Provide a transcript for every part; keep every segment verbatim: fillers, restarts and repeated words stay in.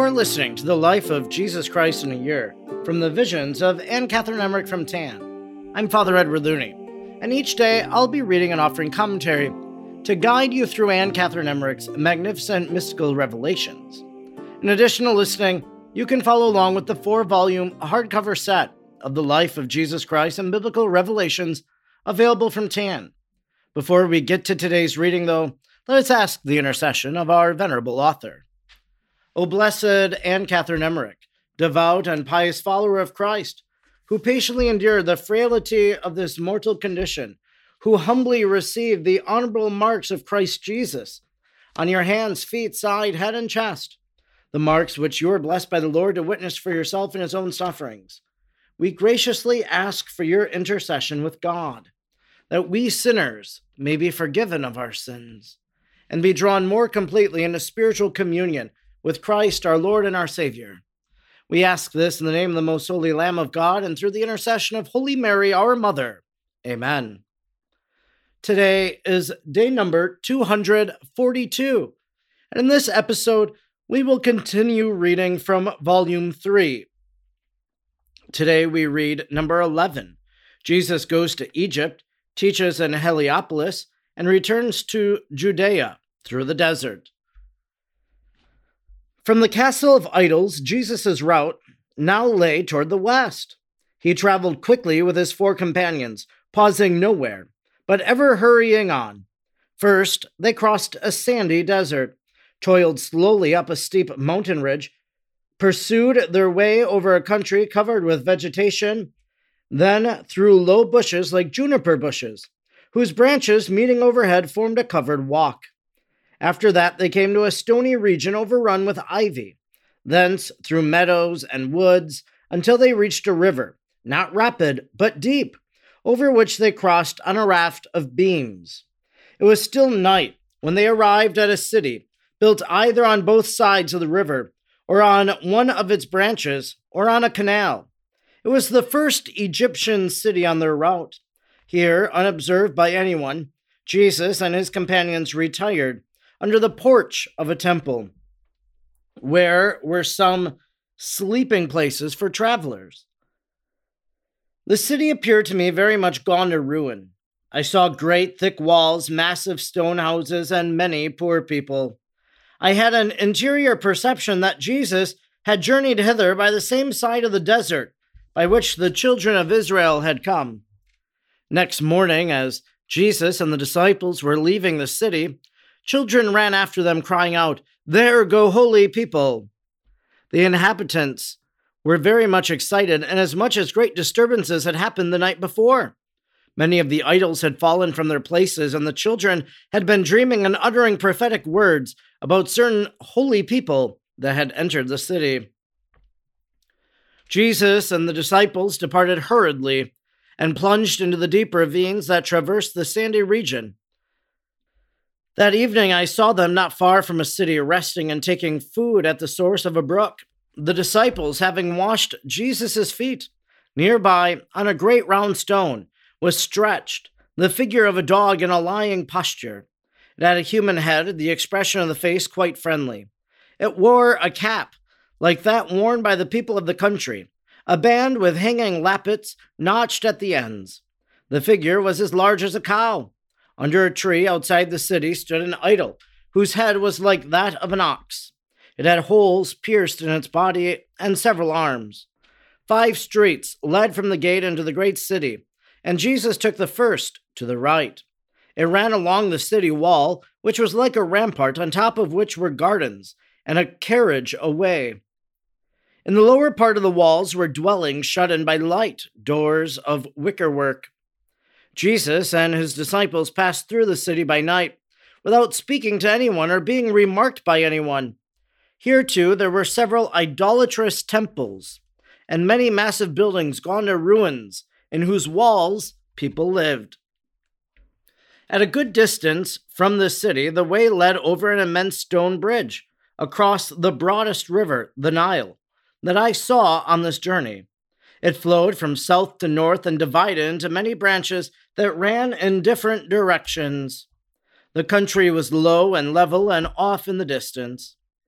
are listening to the life of Jesus Christ in a year, from the visions of Anne Catherine Emmerich from Tan. I'm Father Edward Looney, and each day I'll be reading and offering commentary to guide you through Anne Catherine Emmerich's magnificent mystical revelations. In addition to listening, you can follow along with the four-volume hardcover set of the life of Jesus Christ and biblical revelations available from Tan. Before we get to today's reading, though, let us ask the intercession of our venerable author. O blessed Anne Catherine Emmerich, devout and pious follower of Christ, who patiently endured the frailty of this mortal condition, who humbly received the honorable marks of Christ Jesus on your hands, feet, side, head, and chest, the marks which you are blessed by the Lord to witness for yourself in his own sufferings. We graciously ask for your intercession with God, that we sinners may be forgiven of our sins and be drawn more completely into spiritual communion with Christ, our Lord and our Savior. We ask this in the name of the most holy Lamb of God and through the intercession of Holy Mary, our Mother. Amen. Today is day number two hundred forty-two, and in this episode, we will continue reading from Volume three. Today we read number eleven. Jesus goes to Egypt, teaches in Heliopolis, and returns to Judea through the desert. From the Castle of Idols, Jesus' route now lay toward the west. He traveled quickly with his four companions, pausing nowhere, but ever hurrying on. First, they crossed a sandy desert, toiled slowly up a steep mountain ridge, pursued their way over a country covered with vegetation, then through low bushes like juniper bushes, whose branches meeting overhead formed a covered walk. After that, they came to a stony region overrun with ivy, thence through meadows and woods until they reached a river, not rapid, but deep, over which they crossed on a raft of beams. It was still night when they arrived at a city built either on both sides of the river, or on one of its branches, or on a canal. It was the first Egyptian city on their route. Here, unobserved by anyone, Jesus and his companions retired under the porch of a temple, where were some sleeping places for travelers. The city appeared to me very much gone to ruin. I saw great thick walls, massive stone houses, and many poor people. I had an interior perception that Jesus had journeyed hither by the same side of the desert by which the children of Israel had come. Next morning, as Jesus and the disciples were leaving the city, children ran after them, crying out, "There go holy people!" The inhabitants were very much excited, inasmuch as great disturbances had happened the night before. Many of the idols had fallen from their places, and the children had been dreaming and uttering prophetic words about certain holy people that had entered the city. Jesus and the disciples departed hurriedly and plunged into the deep ravines that traversed the sandy region. That evening I saw them not far from a city, resting and taking food at the source of a brook, the disciples having washed Jesus' feet. Nearby, on a great round stone, was stretched the figure of a dog in a lying posture. It had a human head, the expression of the face quite friendly. It wore a cap, like that worn by the people of the country, a band with hanging lappets notched at the ends. The figure was as large as a cow. Under a tree outside the city stood an idol, whose head was like that of an ox. It had holes pierced in its body and several arms. Five streets led from the gate into the great city, and Jesus took the first to the right. It ran along the city wall, which was like a rampart, on top of which were gardens and a carriage away. In the lower part of the walls were dwellings shut in by light, doors of wickerwork. Jesus and his disciples passed through the city by night, without speaking to anyone or being remarked by anyone. Here, too, there were several idolatrous temples, and many massive buildings gone to ruins, in whose walls people lived. At a good distance from the city, the way led over an immense stone bridge, across the broadest river, the Nile, that I saw on this journey. It flowed from south to north and divided into many branches that ran in different directions. The country was low and level and off in the distance.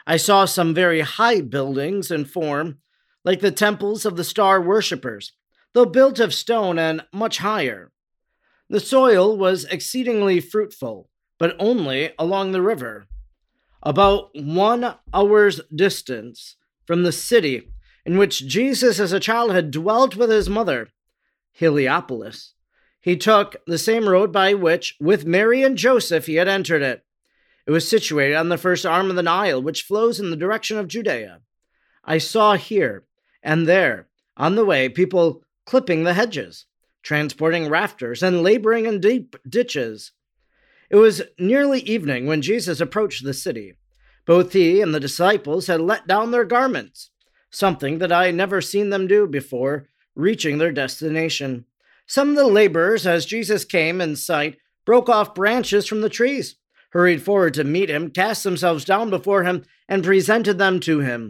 I saw some very high buildings in form, like the temples of the star worshippers, though built of stone and much higher. The soil was exceedingly fruitful, but only along the river. About one hour's distance from the city in which Jesus as a child had dwelt with his mother, Heliopolis, he took the same road by which, with Mary and Joseph, he had entered it. It was situated on the first arm of the Nile, which flows in the direction of Judea. I saw here and there, on the way, people clipping the hedges, transporting rafters, and laboring in deep ditches. It was nearly evening when Jesus approached the city. Both he and the disciples had let down their garments, something that I had never seen them do before reaching their destination. Some of the laborers, as Jesus came in sight, broke off branches from the trees, hurried forward to meet him, cast themselves down before him, and presented them to him.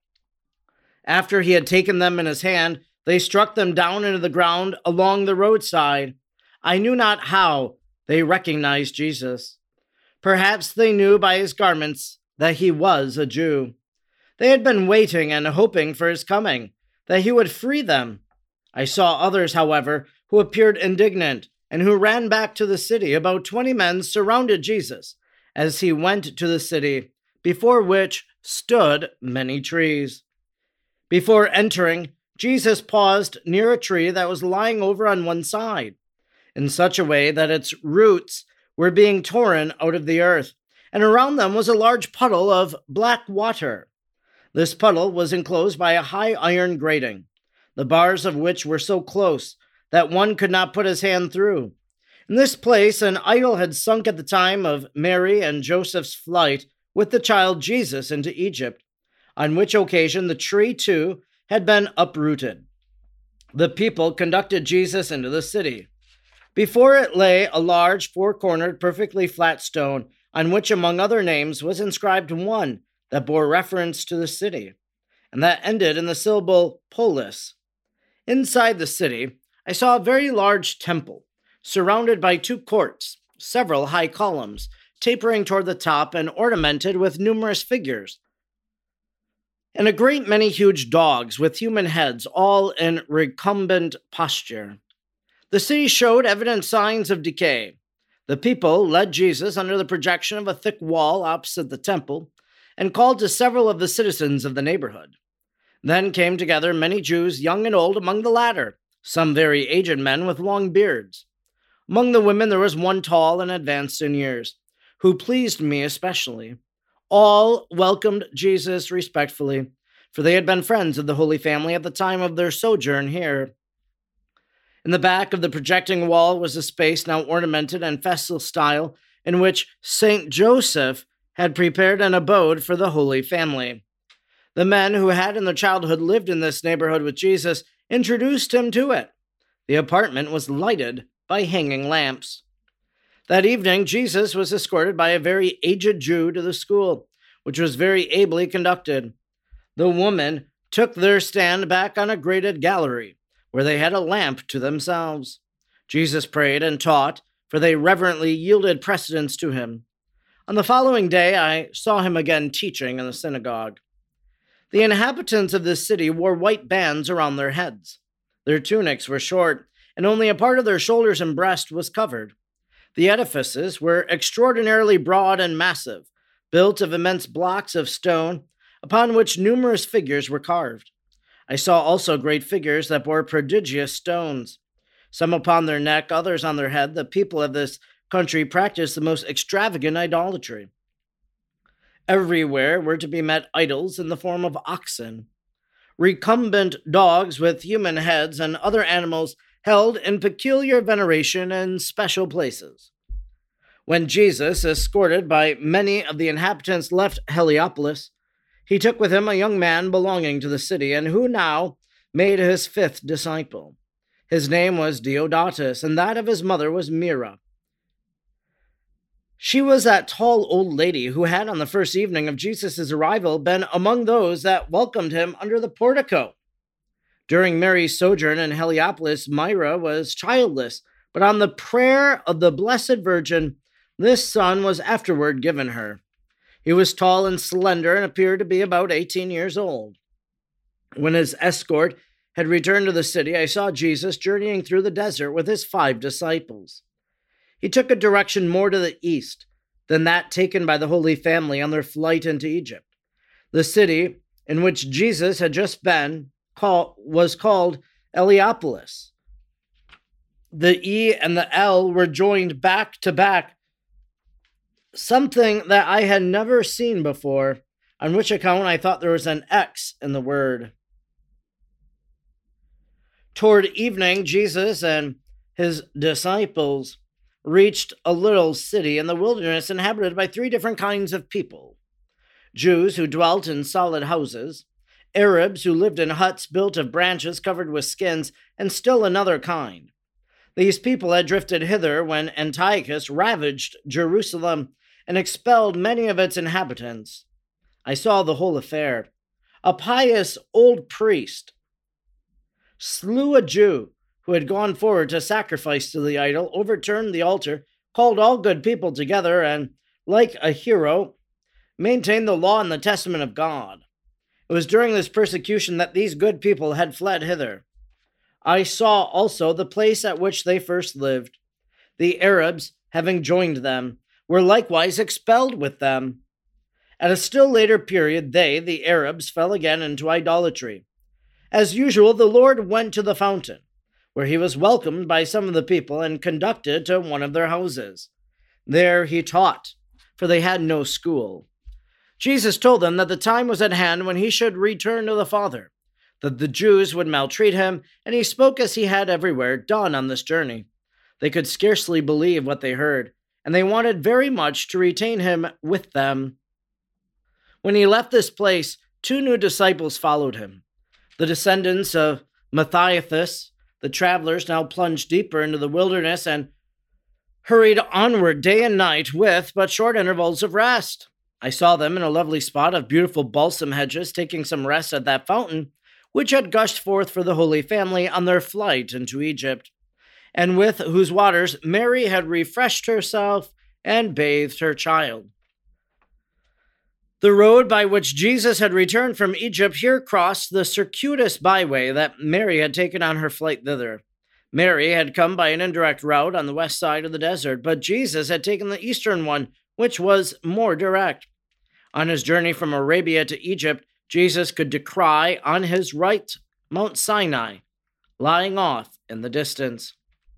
After he had taken them in his hand, they struck them down into the ground along the roadside. I knew not how they recognized Jesus. Perhaps they knew by his garments that he was a Jew. They had been waiting and hoping for his coming, that he would free them. I saw others, however, who appeared indignant and who ran back to the city. About twenty men surrounded Jesus as he went to the city, before which stood many trees. Before entering, Jesus paused near a tree that was lying over on one side, in such a way that its roots were being torn out of the earth, and around them was a large puddle of black water. This puddle was enclosed by a high iron grating, the bars of which were so close that one could not put his hand through. In this place, an idol had sunk at the time of Mary and Joseph's flight with the child Jesus into Egypt, on which occasion the tree, too, had been uprooted. The people conducted Jesus into the city. Before it lay a large, four-cornered, perfectly flat stone, on which, among other names, was inscribed one that bore reference to the city, and that ended in the syllable polis. Inside the city, I saw a very large temple, surrounded by two courts, several high columns, tapering toward the top and ornamented with numerous figures, and a great many huge dogs with human heads, all in recumbent posture. The city showed evident signs of decay. The people led Jesus under the projection of a thick wall opposite the temple and called to several of the citizens of the neighborhood. Then came together many Jews, young and old, among the latter, some very aged men with long beards. Among the women there was one tall and advanced in years, who pleased me especially. All welcomed Jesus respectfully, for they had been friends of the Holy Family at the time of their sojourn here. In the back of the projecting wall was a space now ornamented in festal style, in which Saint Joseph had prepared an abode for the Holy Family. The men who had in their childhood lived in this neighborhood with Jesus introduced him to it. The apartment was lighted by hanging lamps. That evening, Jesus was escorted by a very aged Jew to the school, which was very ably conducted. The women took their stand back on a grated gallery, where they had a lamp to themselves. Jesus prayed and taught, for they reverently yielded precedence to him. On the following day, I saw him again teaching in the synagogue. The inhabitants of this city wore white bands around their heads. Their tunics were short, and only a part of their shoulders and breast was covered. The edifices were extraordinarily broad and massive, built of immense blocks of stone, upon which numerous figures were carved. I saw also great figures that bore prodigious stones, some upon their neck, others on their head. The people of this country practiced the most extravagant idolatry. Everywhere were to be met idols in the form of oxen, recumbent dogs with human heads, and other animals held in peculiar veneration in special places. When Jesus, escorted by many of the inhabitants, left Heliopolis, he took with him a young man belonging to the city, and who now made his fifth disciple. His name was Deodatus, and that of his mother was Mira. She was that tall old lady who had, on the first evening of Jesus' arrival, been among those that welcomed him under the portico. During Mary's sojourn in Heliopolis, Myra was childless, but on the prayer of the Blessed Virgin, this son was afterward given her. He was tall and slender and appeared to be about eighteen years old. When his escort had returned to the city, I saw Jesus journeying through the desert with his five disciples. He took a direction more to the east than that taken by the Holy Family on their flight into Egypt. The city in which Jesus had just been call, was called Heliopolis. The E and the L were joined back to back, something that I had never seen before, on which account I thought there was an X in the word. Toward evening, Jesus and his disciples reached a little city in the wilderness inhabited by three different kinds of people: Jews who dwelt in solid houses, Arabs who lived in huts built of branches covered with skins, and still another kind. These people had drifted hither when Antiochus ravaged Jerusalem and expelled many of its inhabitants. I saw the whole affair. A pious old priest slew a Jew who had gone forward to sacrifice to the idol, overturned the altar, called all good people together, and, like a hero, maintained the law and the testament of God. It was during this persecution that these good people had fled hither. I saw also the place at which they first lived. The Arabs, having joined them, were likewise expelled with them. At a still later period, they, the Arabs, fell again into idolatry. As usual, the Lord went to the fountain, where he was welcomed by some of the people and conducted to one of their houses. There he taught, for they had no school. Jesus told them that the time was at hand when he should return to the Father, that the Jews would maltreat him, and he spoke as he had everywhere done on this journey. They could scarcely believe what they heard, and they wanted very much to retain him with them. When he left this place, two new disciples followed him. The descendants of Matthias, the travelers, now plunged deeper into the wilderness and hurried onward day and night with but short intervals of rest. I saw them in a lovely spot of beautiful balsam hedges, taking some rest at that fountain, which had gushed forth for the Holy Family on their flight into Egypt, and with whose waters Mary had refreshed herself and bathed her child. The road by which Jesus had returned from Egypt here crossed the circuitous byway that Mary had taken on her flight thither. Mary had come by an indirect route on the west side of the desert, but Jesus had taken the eastern one, which was more direct. On his journey from Arabia to Egypt, Jesus could descry on his right Mount Sinai, lying off in the distance.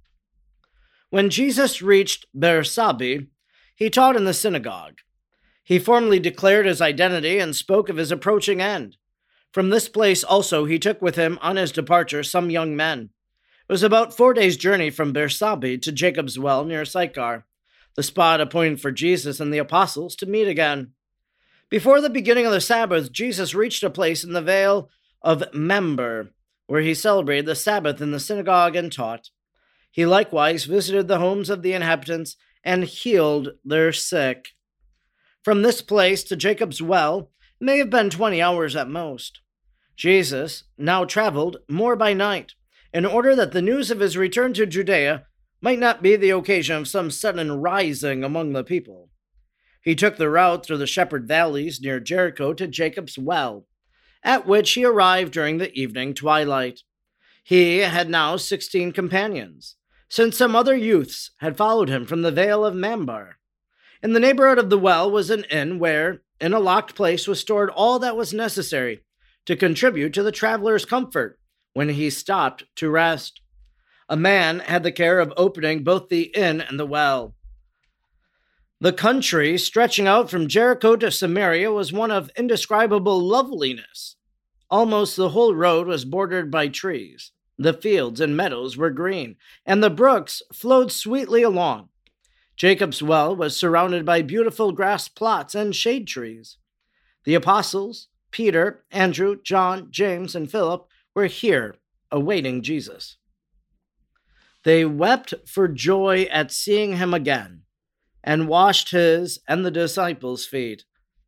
When Jesus reached Beersheba, he taught in the synagogue. He formally declared his identity and spoke of his approaching end. From this place also he took with him on his departure some young men. It was about four days' journey from Beersheba to Jacob's well near Sychar, the spot appointed for Jesus and the apostles to meet again. Before the beginning of the Sabbath, Jesus reached a place in the Vale of Member, where he celebrated the Sabbath in the synagogue and taught. He likewise visited the homes of the inhabitants and healed their sick. From this place to Jacob's well may have been twenty hours at most. Jesus now traveled more by night, in order that the news of his return to Judea might not be the occasion of some sudden rising among the people. He took the route through the shepherd valleys near Jericho to Jacob's well, at which he arrived during the evening twilight. He had now sixteen companions, since some other youths had followed him from the Vale of Mambar. In the neighborhood of the well was an inn where, in a locked place, was stored all that was necessary to contribute to the traveler's comfort when he stopped to rest. A man had the care of opening both the inn and the well. The country, stretching out from Jericho to Samaria, was one of indescribable loveliness. Almost the whole road was bordered by trees. The fields and meadows were green, and the brooks flowed sweetly along. Jacob's well was surrounded by beautiful grass plots and shade trees. The apostles, Peter, Andrew, John, James, and Philip, were here awaiting Jesus. They wept for joy at seeing him again, and washed his and the disciples' feet.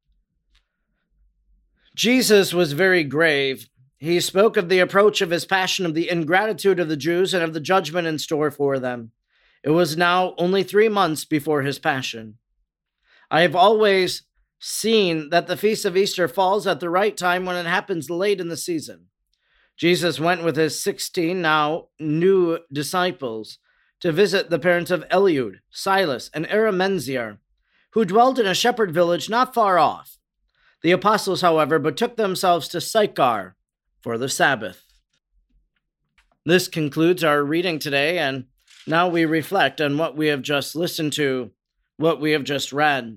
Jesus was very grave. He spoke of the approach of his passion, of the ingratitude of the Jews, and of the judgment in store for them. It was now only three months before his passion. I have always seeing that the Feast of Easter falls at the right time when it happens late in the season. Jesus went with his sixteen now new disciples to visit the parents of Eliud, Silas, and Arimenziar, who dwelt in a shepherd village not far off. The apostles, however, betook themselves to Sychar for the Sabbath. This concludes our reading today, and now we reflect on what we have just listened to, what we have just read.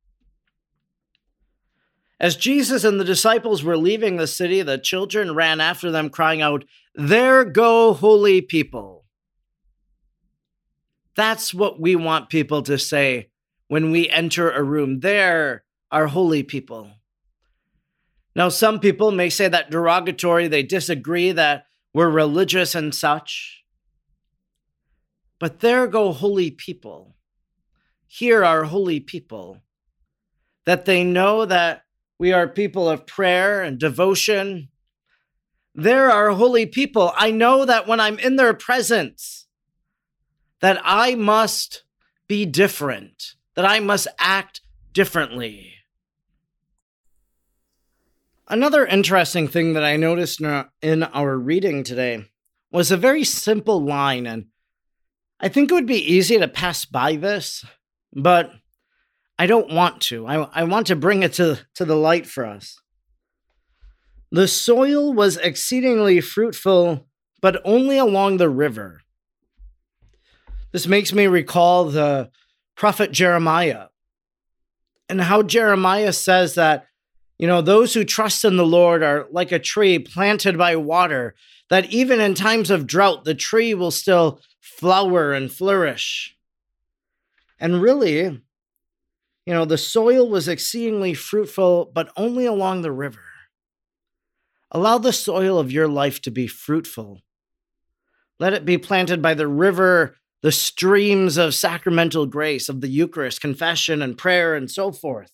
As Jesus and the disciples were leaving the city, the children ran after them, crying out, "There go holy people." That's what we want people to say when we enter a room. There are holy people. Now, some people may say that derogatory. They disagree that we're religious and such. But there go holy people. Here are holy people. That they know that we are people of prayer and devotion. There are holy people. I know that when I'm in their presence, that I must be different, that I must act differently. Another interesting thing that I noticed in our reading today was a very simple line, and I think it would be easy to pass by this, but I don't want to. I, I want to bring it to, to the light for us. The soil was exceedingly fruitful, but only along the river. This makes me recall the prophet Jeremiah and how Jeremiah says that, you know, those who trust in the Lord are like a tree planted by water, that even in times of drought, the tree will still flower and flourish. And really, you know, the soil was exceedingly fruitful, but only along the river. Allow the soil of your life to be fruitful. Let it be planted by the river, the streams of sacramental grace, of the Eucharist, confession, and prayer, and so forth.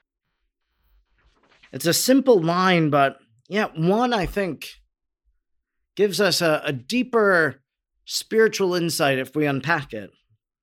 It's a simple line, but yet one, I think, gives us a, a deeper spiritual insight if we unpack it.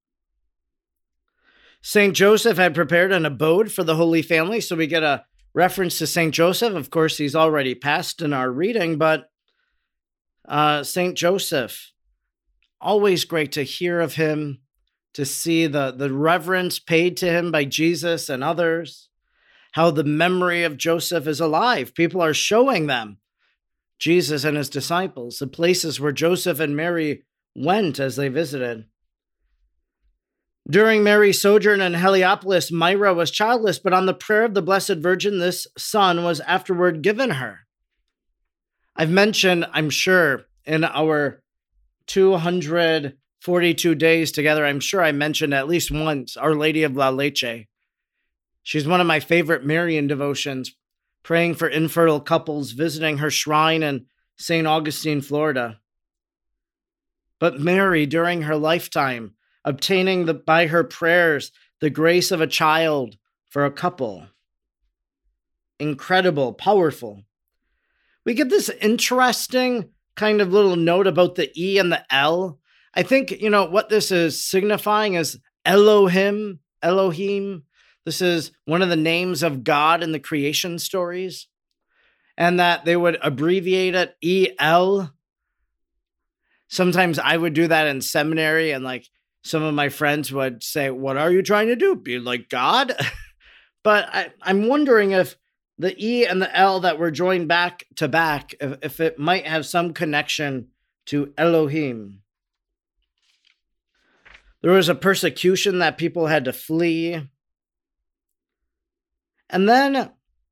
Saint Joseph had prepared an abode for the Holy Family, so we get a reference to Saint Joseph. Of course, he's already passed in our reading, but uh, Saint Joseph, always great to hear of him, to see the, the reverence paid to him by Jesus and others, how the memory of Joseph is alive. People are showing them Jesus and his disciples, the places where Joseph and Mary went as they visited. During Mary's sojourn in Heliopolis, Myra was childless, but on the prayer of the Blessed Virgin, this son was afterward given her. I've mentioned, I'm sure, in our two hundred forty-two days together, I'm sure I mentioned at least once Our Lady of La Leche. She's one of my favorite Marian devotions, praying for infertile couples, visiting her shrine in Saint Augustine, Florida. But Mary, during her lifetime, obtaining the, by her prayers the grace of a child for a couple. Incredible, powerful. We get this interesting kind of little note about the E and the L. I think, you know, what this is signifying is Elohim, Elohim. This is one of the names of God in the creation stories. And that they would abbreviate it E L. Sometimes I would do that in seminary, and like some of my friends would say, "What are you trying to do? Be like God?" But I, I'm wondering if the E and the L that were joined back to back, if, if it might have some connection to Elohim. There was a persecution that people had to flee. And then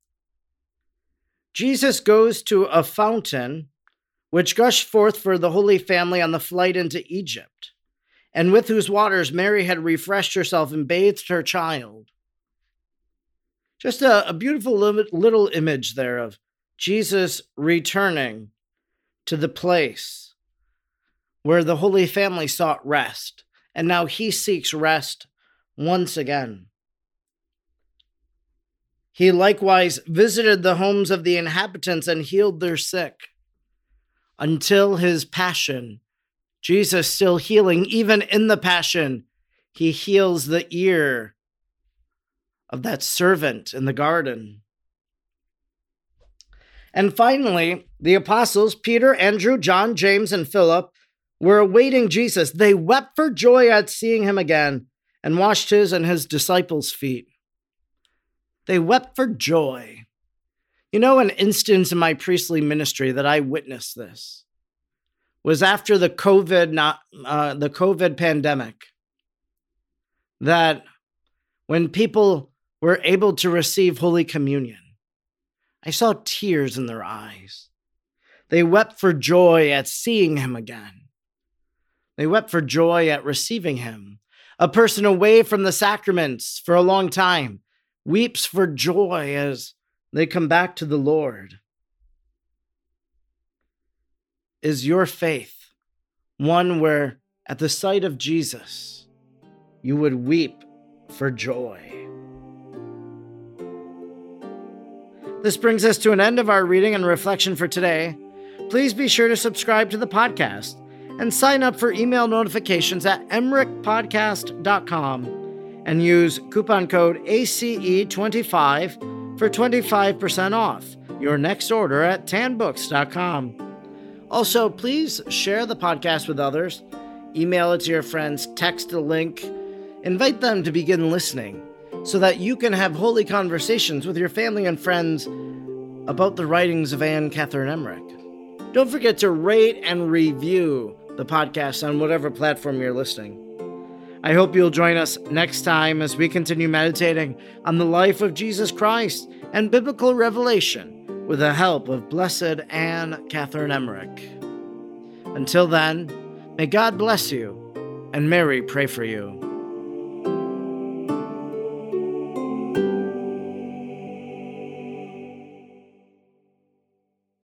Jesus goes to a fountain which gushed forth for the Holy Family on the flight into Egypt, and with whose waters Mary had refreshed herself and bathed her child. Just a, a beautiful little image there of Jesus returning to the place where the Holy Family sought rest, and now he seeks rest once again. He likewise visited the homes of the inhabitants and healed their sick. Until his passion, Jesus still healing, even in the passion, he heals the ear of that servant in the garden. And finally, the apostles, Peter, Andrew, John, James, and Philip, were awaiting Jesus. They wept for joy at seeing him again and washed his and his disciples' feet. They wept for joy. You know, an instance in my priestly ministry that I witnessed this was after the COVID, not, uh, the COVID pandemic, that when people were able to receive Holy Communion, I saw tears in their eyes. They wept for joy at seeing him again. They wept for joy at receiving him. A person away from the sacraments for a long time weeps for joy as they come back to the Lord. Is your faith one where, at the sight of Jesus, you would weep for joy? This brings us to an end of our reading and reflection for today. Please be sure to subscribe to the podcast and sign up for email notifications at emmerich podcast dot com and use coupon code A C E twenty-five for twenty-five percent off your next order at tan books dot com. Also, please share the podcast with others, email it to your friends, text a link, invite them to begin listening so that you can have holy conversations with your family and friends about the writings of Anne Catherine Emmerich. Don't forget to rate and review the podcast on whatever platform you're listening. I hope you'll join us next time as we continue meditating on the life of Jesus Christ and biblical revelation with the help of Blessed Anne Catherine Emmerich. Until then, may God bless you and Mary pray for you.